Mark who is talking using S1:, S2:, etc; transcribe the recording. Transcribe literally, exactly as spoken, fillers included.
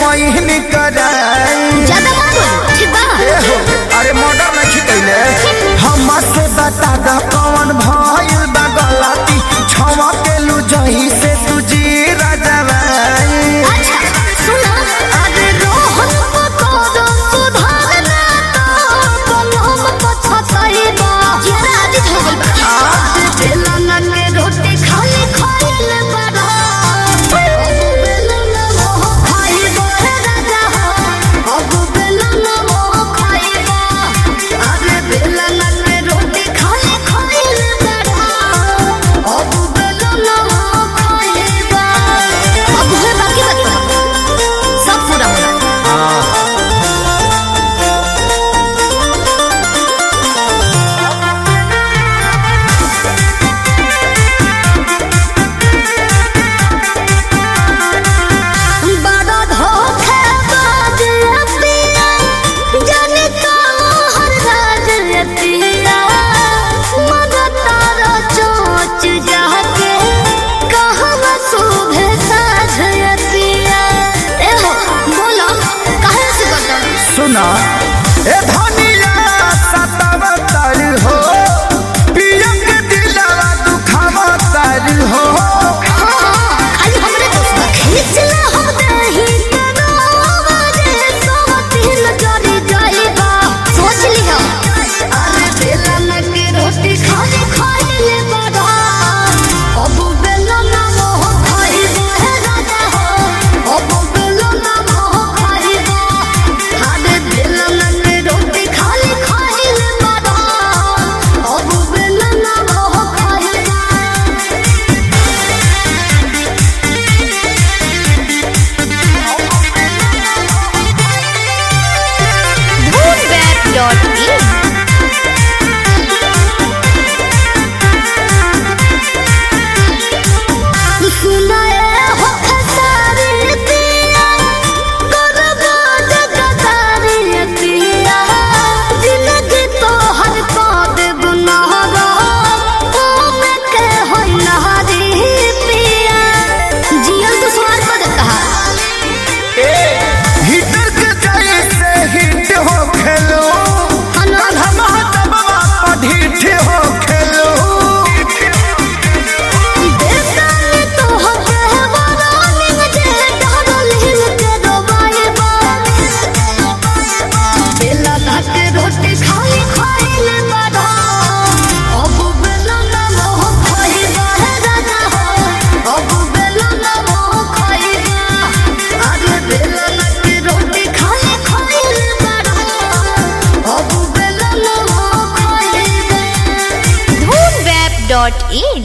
S1: बहिन कराई
S2: ज्यादा मत बोल ठीक बा।
S1: अरे मर्डर नहीं खिकैले हमसे बता द कौन भइल बा गलती छवा के लू जही से तुझी राजवाई।
S2: अच्छा सुना अरे रोहन को तो सुधारना तो कलम पछताई बा जरा आदि हो गइल बा। आज बेलना के रोटी खाली खाइल बड़ा बेलना मोह खाइबो राजा हो अब बेलना मोह खाइबो अरे बेलना के रोटी खाली खाइल बड़ा अब बेलना मोह खाइबो अब है बाकी बात सब पूरा हो बड़ा धोखेबाज पिया जाने कहाँ राज पिया मगर तारा चोंच जाके कहाँ सुबह साझ पिया ए हो बोलो काहे से करता
S1: सुना ए धनिया सतावतर हो पिया के दिलवा दुखावतर हो।
S2: खाली हमरे दोस्त खींचला हम नहीं करो रे सोतिन जरी जाइबा सोच लिया अरे बेलना के रोटी खाली खाइले बड़ा अब बेलना मोह खाइबो हे राजा हो अब बेलना मोह खाइबो अरे बेलना के रोटी खाली खाइले बड़ा अब बेलना मोह खाइबो। moonweb dot in सुनाए हो खसारी पिया करबो जगदारी पिया जिंदगी तो हर पाद गुनाहगा ओ में के हो नहारी पिया जियल तो सुनार पद कहा
S1: हिटर के जैसे हिट हो खेलो
S2: अनोखा
S1: हम दबवा पढ़िठ हो खेलो।
S2: बेसानी तो हो कहवारा निग जे डाल हिल के डोबाइबा बेलना के रोटी खाली खाइले बड़ा अब बेलना मोह खाइबा हे राजा हो अब बेलना मोह खाइबा अरे बेलना के रोटी खाली खाइले बड़ा अब बेलना मोह खाइबा। moonweb dot in